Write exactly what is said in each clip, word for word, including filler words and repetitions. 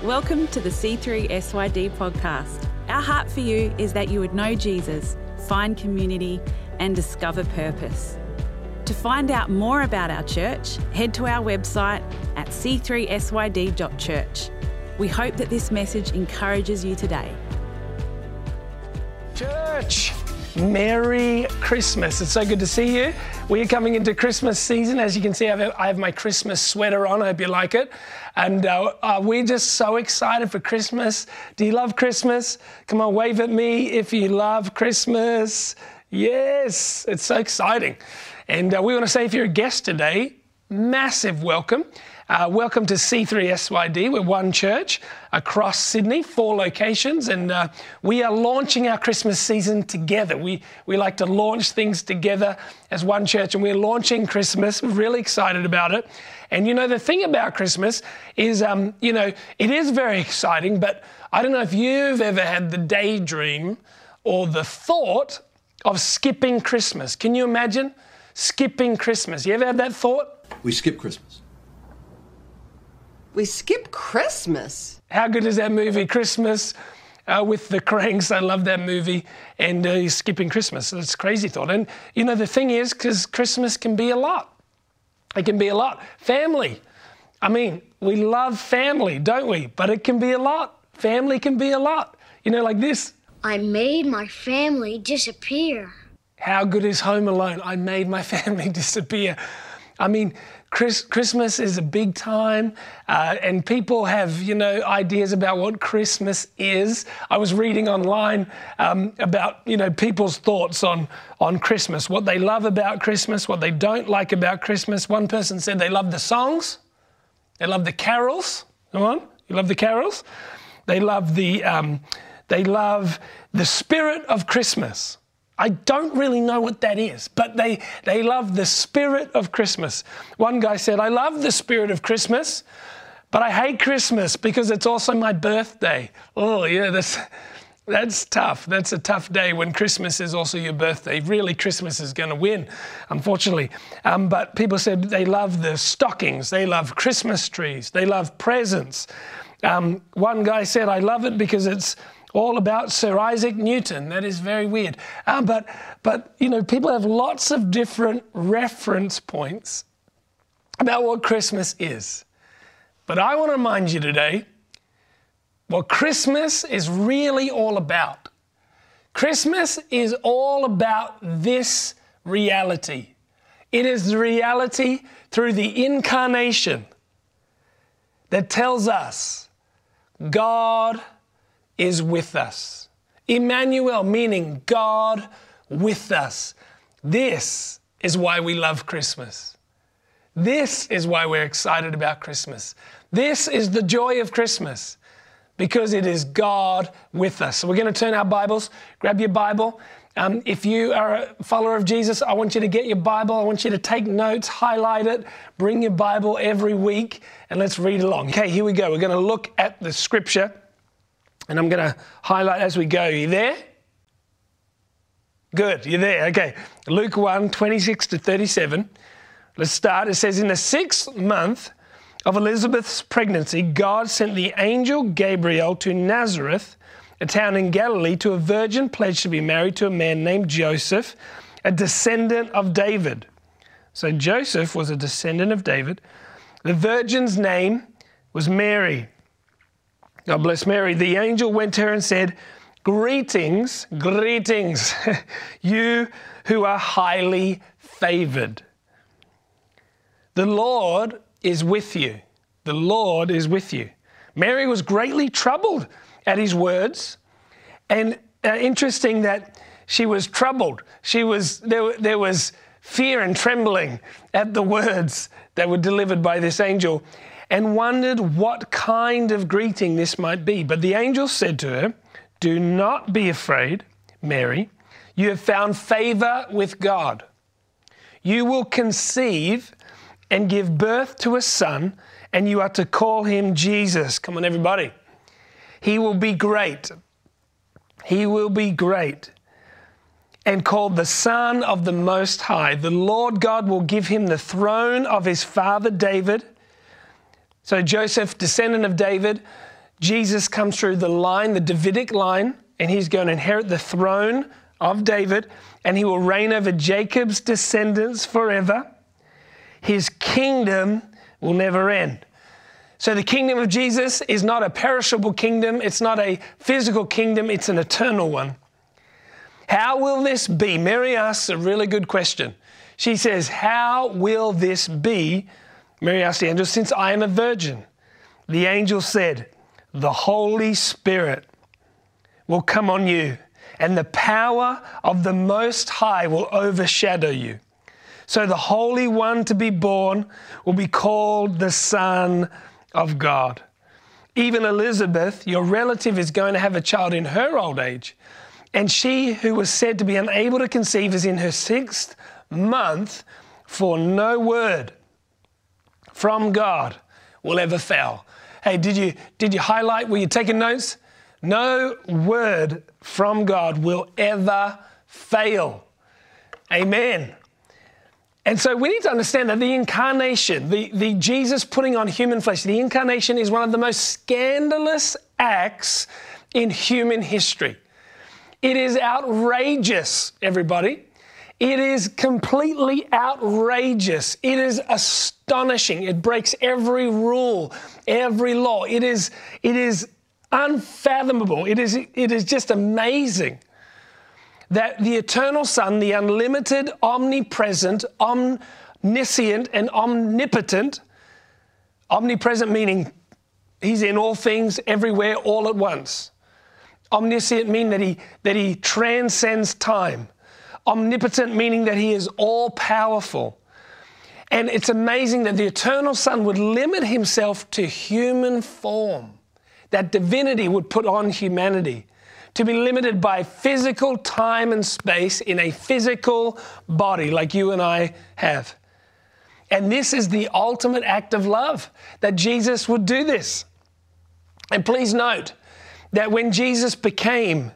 Welcome to the C three S Y D podcast. Our heart for you is that you would know Jesus, find community, and discover purpose. To find out more about our church, head to our website at c three s y d dot church. We hope that this message encourages you today. Church, Merry Christmas. It's so good to see you. We are coming into Christmas season. As you can see, I have, I have my Christmas sweater on. I hope you like it. And uh, uh, we're just so excited for Christmas. Do you love Christmas? Come on, wave at me if you love Christmas. Yes, it's so exciting. And uh, we want to say if you're a guest today, massive welcome. Uh, welcome to C three S Y D. We're one church across Sydney, four locations, and uh, we are launching our Christmas season together. We we like to launch things together as one church, and we're launching Christmas. We're really excited about it. And you know, the thing about Christmas is, um, you know, it is very exciting, but I don't know if you've ever had the daydream or the thought of skipping Christmas. Can you imagine skipping Christmas? You ever had that thought? We skip Christmas. We skip Christmas. How good is that movie, Christmas uh, with the Cranks? I love that movie. And uh, he's skipping Christmas. It's a crazy thought. And, you know, the thing is, because Christmas can be a lot. It can be a lot. Family. I mean, we love family, don't we? But it can be a lot. Family can be a lot. You know, like this. I made my family disappear. How good is Home Alone? I made my family disappear. I mean, Chris, Christmas is a big time, uh, and people have, you know, ideas about what Christmas is. I was reading online um, about, you know, people's thoughts on, on Christmas, what they love about Christmas, what they don't like about Christmas. One person said they love the songs, they love the carols. Come on, you love the carols? They love the, um, they love the spirit of Christmas. I don't really know what that is, but they, they love the spirit of Christmas. One guy said, I love the spirit of Christmas, but I hate Christmas because it's also my birthday. Oh yeah, that's, that's tough. That's a tough day when Christmas is also your birthday. Really, Christmas is going to win, unfortunately. Um, but people said they love the stockings. They love Christmas trees. They love presents. Um, one guy said, I love it because it's all about Sir Isaac Newton. That is very weird. Um, but, but, you know, people have lots of different reference points about what Christmas is. But I want to remind you today what Christmas is really all about. Christmas is all about this reality. It is the reality through the incarnation that tells us God is with us. Emmanuel, meaning God with us. This is why we love Christmas. This is why we're excited about Christmas. This is the joy of Christmas, because it is God with us. So we're going to turn our Bibles. Grab your Bible. Um, if you are a follower of Jesus, I want you to get your Bible. I want you to take notes, highlight it, bring your Bible every week, and let's read along. Okay, here we go. We're going to look at the scripture, and I'm going to highlight as we go. Are you there? Good, you're there. Okay. Luke one, twenty-six to thirty-seven. Let's start. It says, in the sixth month of Elizabeth's pregnancy, God sent the angel Gabriel to Nazareth, a town in Galilee, to a virgin pledged to be married to a man named Joseph, a descendant of David. So Joseph was a descendant of David. The virgin's name was Mary. God bless Mary. The angel went to her and said, greetings, greetings, you who are highly favored. The Lord is with you. The Lord is with you. Mary was greatly troubled at his words. And uh, interesting that she was troubled. She was, there, there was fear and trembling at the words that were delivered by this angel, and wondered what kind of greeting this might be. But the angel said to her, do not be afraid, Mary. You have found favor with God. You will conceive and give birth to a son, and you are to call him Jesus. Come on, everybody. He will be great. He will be great and called the Son of the Most High. The Lord God will give him the throne of his father David. So Joseph, descendant of David, Jesus comes through the line, the Davidic line, and he's going to inherit the throne of David, and he will reign over Jacob's descendants forever. His kingdom will never end. So the kingdom of Jesus is not a perishable kingdom. It's not a physical kingdom. It's an eternal one. How will this be? Mary asks a really good question. She says, how will this be? Mary asked the angel, since I am a virgin. The angel said, the Holy Spirit will come on you, and the power of the Most High will overshadow you. So the Holy One to be born will be called the Son of God. Even Elizabeth, your relative, is going to have a child in her old age. And she who was said to be unable to conceive is in her sixth month, for no word from God will ever fail. Hey, did you, did you highlight? Were you taking notes? No word from God will ever fail. Amen. And so we need to understand that the incarnation, the, the Jesus putting on human flesh, the incarnation is one of the most scandalous acts in human history. It is outrageous, everybody. It is completely outrageous. It is astonishing. It breaks every rule, every law. It is, it is unfathomable. It is, it is just amazing that the eternal Son, the unlimited, omnipresent, omniscient, and omnipotent, omnipresent meaning he's in all things, everywhere, all at once. Omniscient meaning that he, that he transcends time. Omnipotent meaning that he is all-powerful. And it's amazing that the eternal Son would limit himself to human form, that divinity would put on humanity, to be limited by physical time and space in a physical body like you and I have. And this is the ultimate act of love, that Jesus would do this. And please note that when Jesus became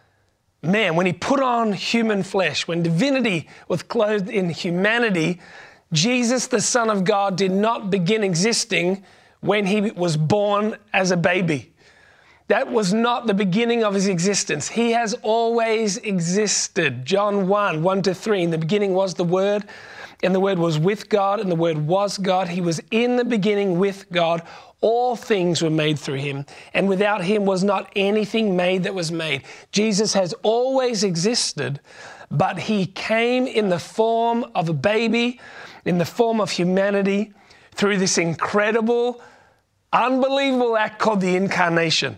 man, when he put on human flesh, when divinity was clothed in humanity, Jesus, the Son of God, did not begin existing when he was born as a baby. That was not the beginning of his existence. He has always existed. John one, one to three, in the beginning was the Word, and the Word was with God, and the Word was God. He was in the beginning with God. All things were made through him, and without him was not anything made that was made. Jesus has always existed, but he came in the form of a baby, in the form of humanity, through this incredible, unbelievable act called the incarnation.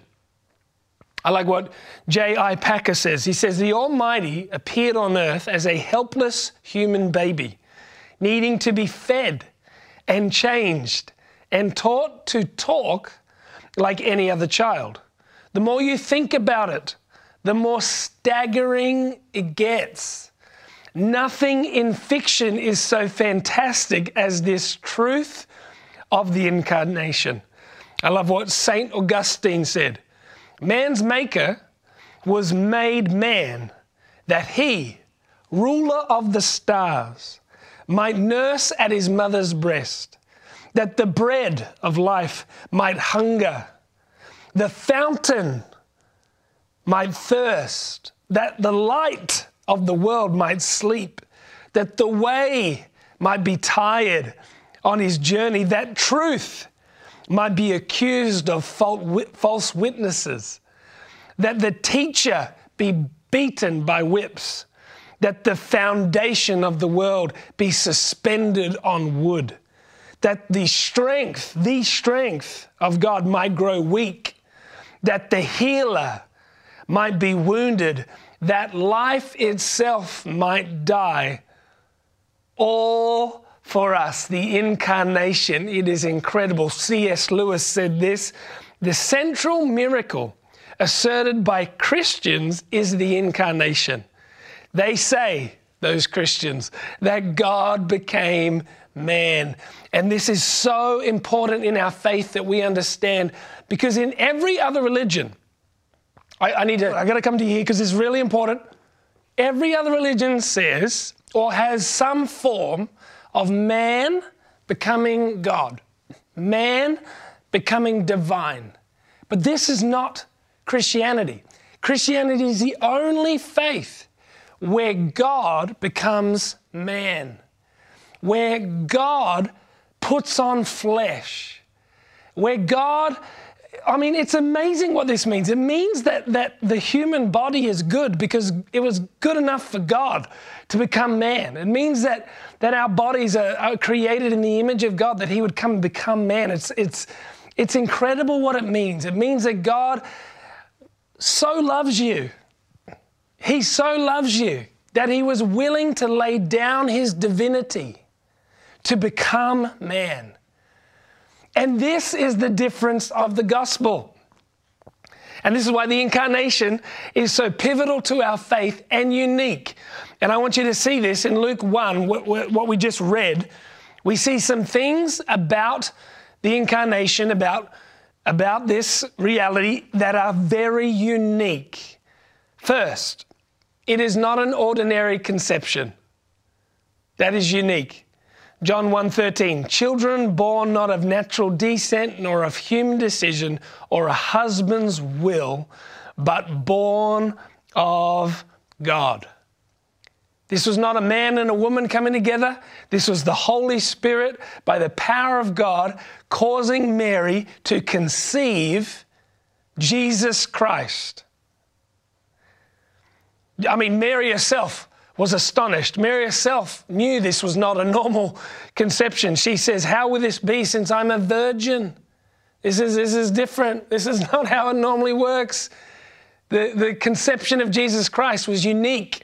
I like what J I Packer says. He says, the Almighty appeared on earth as a helpless human baby, needing to be fed and changed and taught to talk like any other child. The more you think about it, the more staggering it gets. Nothing in fiction is so fantastic as this truth of the incarnation. I love what Saint Augustine said. Man's maker was made man, that he, ruler of the stars, might nurse at his mother's breast, that the bread of life might hunger, the fountain might thirst, that the light of the world might sleep, that the way might be tired on his journey, that truth might be accused of false witnesses, that the teacher be beaten by whips, that the foundation of the world be suspended on wood, that the strength, the strength of God might grow weak, that the healer might be wounded, that life itself might die, all for us, the incarnation. It is incredible. C S Lewis said this, the central miracle asserted by Christians is the incarnation. They say, those Christians, that God became man. And this is so important in our faith that we understand, because in every other religion, I, I need to, I got to come to you here because it's really important. Every other religion says, or has some form of man becoming God, man becoming divine, But this is not Christianity. Christianity is the only faith where God becomes man, where God puts on flesh, where God, I mean, it's amazing what this means. It means that, that the human body is good because it was good enough for God to become man. It means that, that our bodies are, are created in the image of God, that he would come and become man. It's, it's, it's incredible what it means. It means that God so loves you. He so loves you that he was willing to lay down his divinity to become man. And this is the difference of the gospel. And this is why the incarnation is so pivotal to our faith and unique. And I want you to see this in Luke one, what we just read. We see some things about the incarnation, about, about this reality that are very unique. First, it is not an ordinary conception. That is unique. John one thirteen, children born not of natural descent, nor of human decision, or a husband's will, but born of God. This was not a man and a woman coming together. This was the Holy Spirit, by the power of God, causing Mary to conceive Jesus Christ. I mean, Mary herself was astonished. Mary herself knew this was not a normal conception. She says, how will this be since I'm a virgin? This is, this is different. This is not how it normally works. The, the conception of Jesus Christ was unique.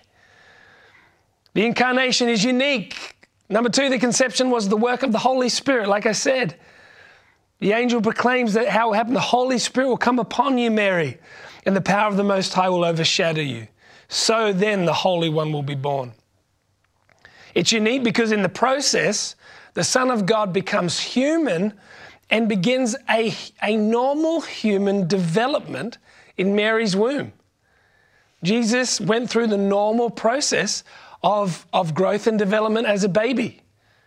The incarnation is unique. Number two, the conception was the work of the Holy Spirit. Like I said, the angel proclaims that how it happened. The Holy Spirit will come upon you, Mary, and the power of the Most High will overshadow you. So then the Holy One will be born. It's unique because in the process, the Son of God becomes human and begins a, a normal human development in Mary's womb. Jesus went through the normal process of, of growth and development as a baby.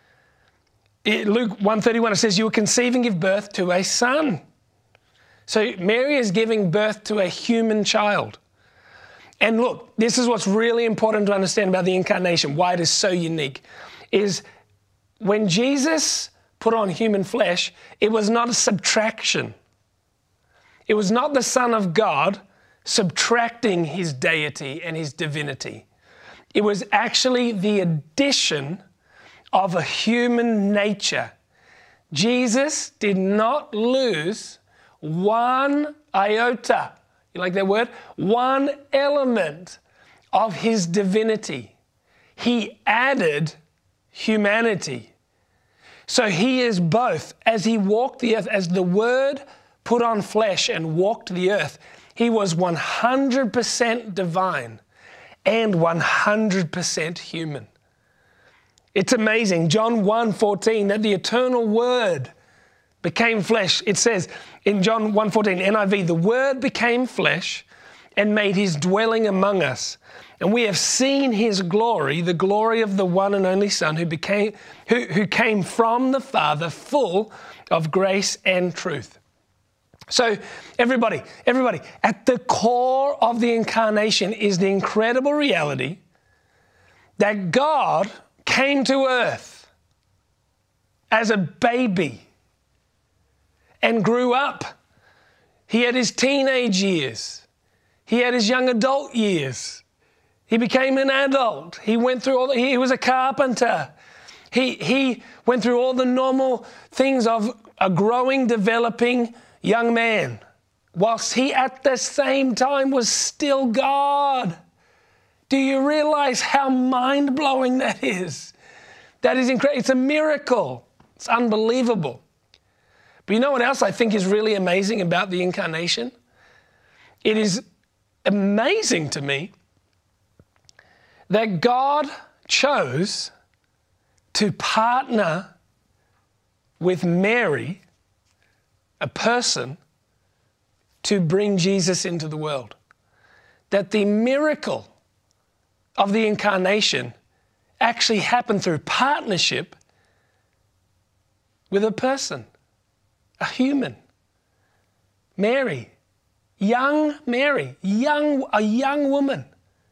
It, Luke one thirty-one, it says, you will conceive and give birth to a son. So Mary is giving birth to a human child. And look, this is what's really important to understand about the incarnation, why it is so unique, is when Jesus put on human flesh, it was not a subtraction. It was not the Son of God subtracting his deity and his divinity. It was actually the addition of a human nature. Jesus did not lose one iota. You like that word? One element of his divinity. He added humanity. So he is both. As he walked the earth, as the Word put on flesh and walked the earth, he was one hundred percent divine and one hundred percent human. It's amazing. John one fourteen, that the eternal Word became flesh. It says in John one fourteen, N I V, the Word became flesh and made his dwelling among us. And we have seen his glory, the glory of the one and only Son who became, who, who came from the Father, full of grace and truth. So everybody, everybody, at the core of the incarnation is the incredible reality that God came to earth as a baby and grew up. He had his teenage years. He had his young adult years. He became an adult. He went through all the, he was a carpenter. He, he went through all the normal things of a growing, developing young man, whilst he at the same time was still God. Do you realize how mind-blowing that is? That is incredible. It's a miracle. It's unbelievable. But you know what else I think is really amazing about the incarnation? It is amazing to me that God chose to partner with Mary, a person, to bring Jesus into the world. That the miracle of the incarnation actually happened through partnership with a person, a human. Mary, young Mary, young, a young woman,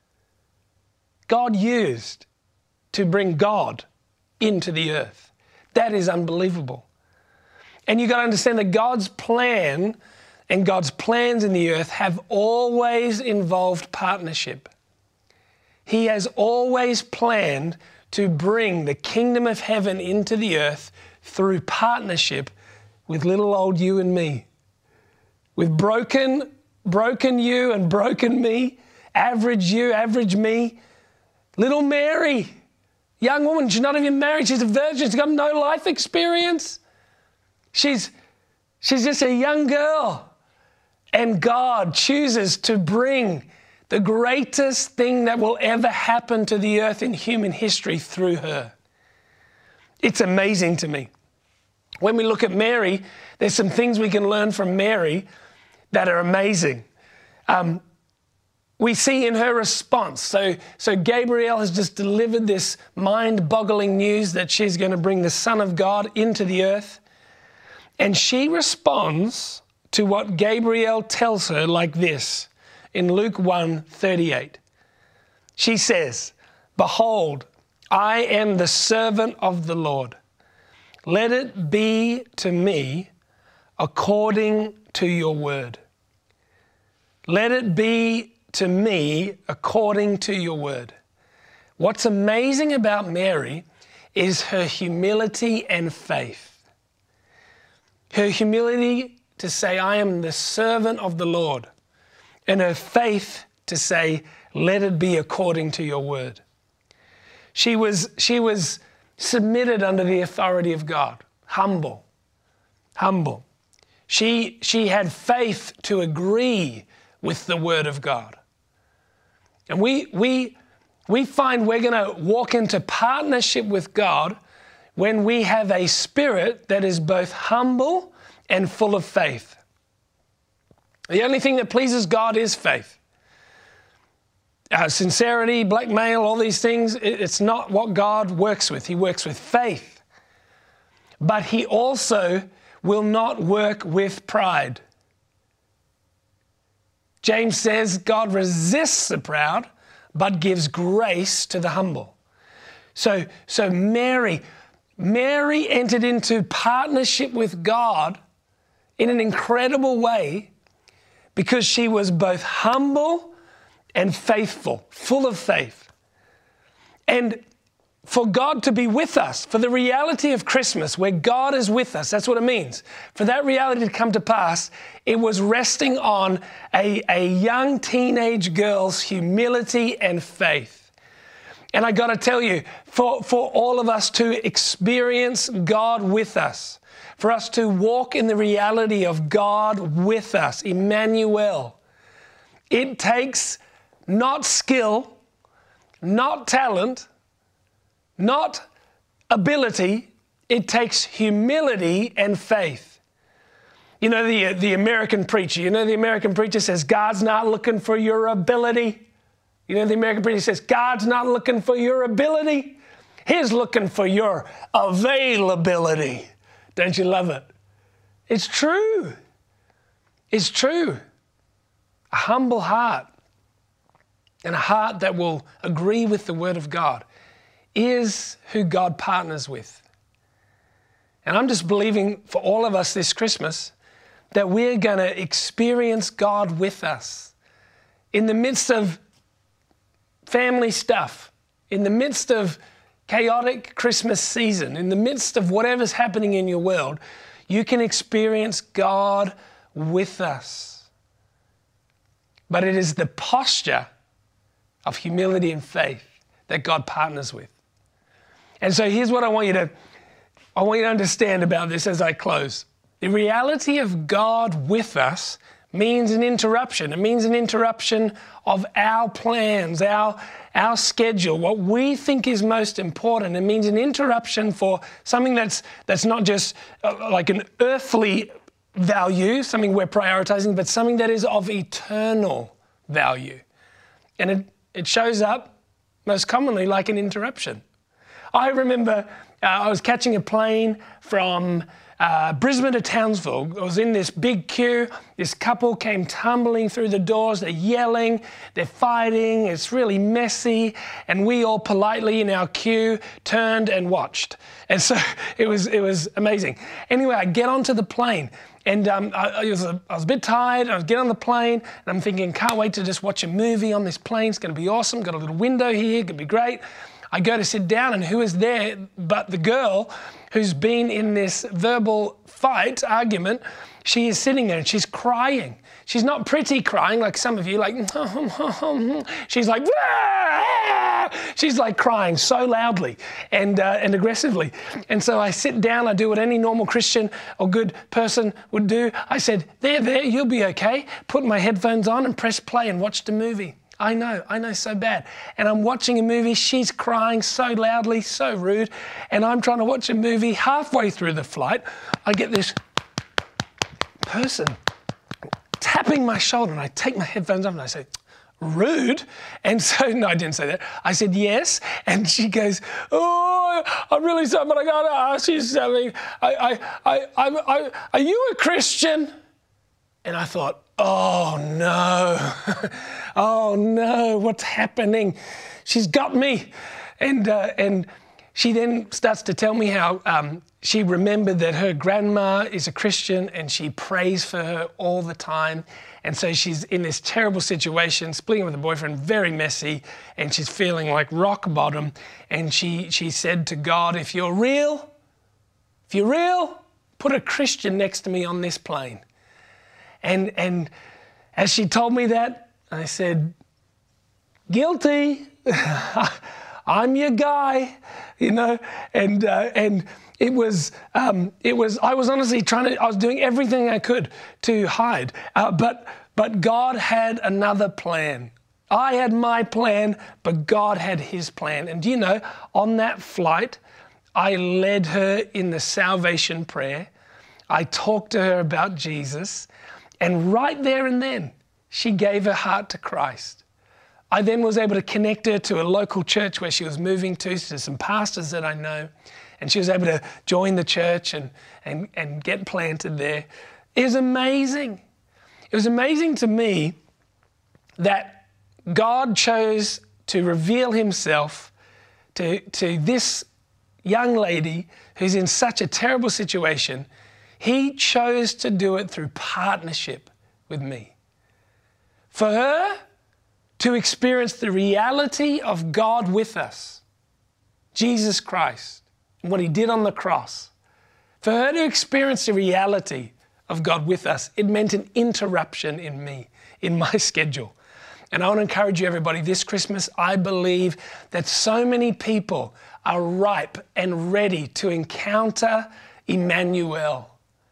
God used to bring God into the earth. That is unbelievable. And you've got to understand that God's plan and God's plans in the earth have always involved partnership. He has always planned to bring the kingdom of heaven into the earth through partnership with little old you and me. With broken, broken you and broken me, average you, average me. Little Mary, young woman, she's not even married, she's a virgin, she's got no life experience. She's, she's just a young girl. And God chooses to bring the greatest thing that will ever happen to the earth in human history through her. It's amazing to me. When we look at Mary, there's some things we can learn from Mary that are amazing. Um, we see in her response. So, so Gabriel has just delivered this mind-boggling news that she's going to bring the Son of God into the earth. And she responds to what Gabriel tells her like this in Luke one thirty-eight. She says, "Behold, I am the servant of the Lord. Let it be to me according to your word." Let it be to me according to your word. What's amazing about Mary is her humility and faith. Her humility to say, "I am the servant of the Lord," and her faith to say, "Let it be according to your word." She was, she was submitted under the authority of God, humble, humble. She, she had faith to agree with the word of God. And we, we, we find we're going to walk into partnership with God when we have a spirit that is both humble and full of faith. The only thing that pleases God is faith. Uh, sincerity, blackmail, all these things, it, it's not what God works with. He works with faith. But he also will not work with pride. James says God resists the proud, but gives grace to the humble. So, so Mary, Mary entered into partnership with God in an incredible way because she was both humble and faithful, full of faith. And for God to be with us, for the reality of Christmas, where God is with us, that's what it means. For that reality to come to pass, it was resting on a, a young teenage girl's humility and faith. And I got to tell you, for, for all of us to experience God with us, for us to walk in the reality of God with us, Emmanuel, it takes not skill, not talent, not ability, it takes humility and faith. You know, the, the American preacher, you know, the American preacher says, God's not looking for your ability. You know, the American preacher says, God's not looking for your ability. He's looking for your availability. Don't you love it? It's true. It's true. A humble heart and a heart that will agree with the word of God is who God partners with. And I'm just believing for all of us this Christmas that we're going to experience God with us in the midst of family stuff, in the midst of chaotic Christmas season, in the midst of whatever's happening in your world. You can experience God with us. But it is the posture of humility and faith that God partners with. And so here's what I want you to, I want you to understand about this as I close. The reality of God with us means an interruption. It means an interruption of our plans, our, our schedule, what we think is most important. It means an interruption for something that's, that's not just uh, like an earthly value, something we're prioritizing, but something that is of eternal value. And it, it shows up most commonly like an interruption. I remember uh, I was catching a plane from uh, Brisbane to Townsville. I was in this big queue. This couple came tumbling through the doors. They're yelling, they're fighting. It's really messy. And we all politely in our queue turned and watched. And so it was it was amazing. Anyway, I get onto the plane. And um, I, I, was a, I was a bit tired. I was getting on the plane, and I'm thinking, can't wait to just watch a movie on this plane. It's going to be awesome. Got a little window here. It's going to be great. I go to sit down, and who is there but the girl who's been in this verbal fight, argument. She is sitting there, and she's crying. She's not pretty crying like some of you, like, she's like, Wah! She's like crying so loudly and uh, and aggressively. And so I sit down, I do what any normal Christian or good person would do. I said, there, there, you'll be okay. Put my headphones on and press play and watch the movie. I know, I know so bad. And I'm watching a movie, she's crying so loudly, so rude. And I'm trying to watch a movie. Halfway through the flight, I get this person tapping my shoulder, and I take my headphones off and I say, rude? And so, no, I didn't say that. I said, yes. And she goes, oh, I'm really sorry, but I got to ask you something. I, I, I, I, I, are you a Christian? And I thought, oh, no. Oh, no, what's happening? She's got me. And, uh, and she then starts to tell me how um, she remembered that her grandma is a Christian and she prays for her all the time. And so she's in this terrible situation, splitting with a boyfriend, very messy, and she's feeling like rock bottom. And she, she said to God, if you're real, if you're real, put a Christian next to me on this plane. And, and as she told me that, I said, guilty. I'm your guy, you know, and uh, and it was um, it was I was honestly trying to I was doing everything I could to hide, uh, but but God had another plan. I had my plan, but God had His plan. And do you know, on that flight, I led her in the salvation prayer. I talked to her about Jesus, and right there and then, she gave her heart to Christ. I then was able to connect her to a local church where she was moving to, to some pastors that I know, and she was able to join the church and, and, and get planted there. It was amazing. It was amazing to me that God chose to reveal Himself to, to this young lady who's in such a terrible situation. He chose to do it through partnership with me. For her to experience the reality of God with us, Jesus Christ, and what He did on the cross. For her to experience the reality of God with us, it meant an interruption in me, in my schedule. And I want to encourage you, everybody, this Christmas, I believe that so many people are ripe and ready to encounter Emmanuel,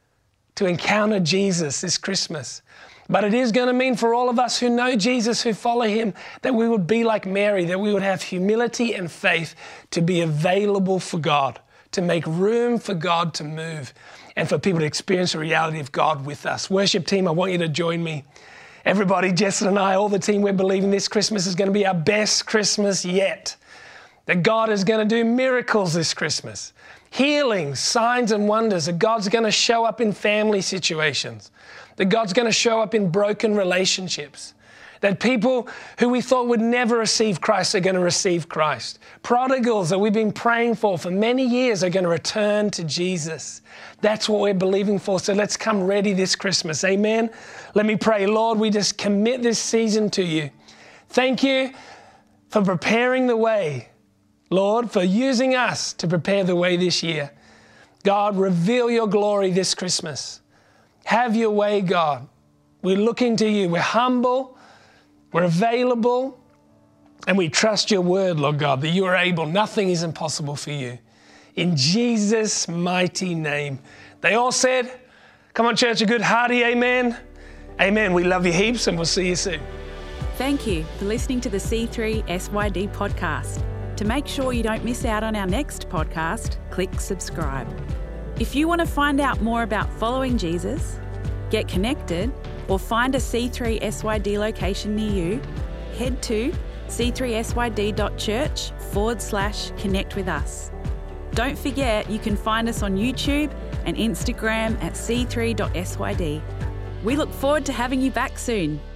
to encounter Jesus this Christmas. But it is going to mean for all of us who know Jesus, who follow Him, that we would be like Mary, that we would have humility and faith to be available for God, to make room for God to move, and for people to experience the reality of God with us. Worship team, I want you to join me. Everybody, Jess and I, all the team, we're believing this Christmas is going to be our best Christmas yet. That God is going to do miracles this Christmas. Healings, signs and wonders. That God's going to show up in family situations. That God's going to show up in broken relationships. That people who we thought would never receive Christ are going to receive Christ. Prodigals that we've been praying for for many years are going to return to Jesus. That's what we're believing for. So let's come ready this Christmas. Amen. Let me pray. Lord, we just commit this season to You. Thank You for preparing the way. Lord, for using us to prepare the way this year. God, reveal Your glory this Christmas. Have Your way, God. We're looking to You. We're humble. We're available. And we trust Your word, Lord God, that You are able. Nothing is impossible for You. In Jesus' mighty name. They all said, come on, church, a good hearty amen. Amen. We love you heaps, and we'll see you soon. Thank you for listening to the C three S Y D podcast. To make sure you don't miss out on our next podcast, click subscribe. If you want to find out more about following Jesus, get connected, or find a C three S Y D location near you, head to c three s y d dot church forward slash connect with us. Don't forget you can find us on YouTube and Instagram at c three dot s y d. We look forward to having you back soon.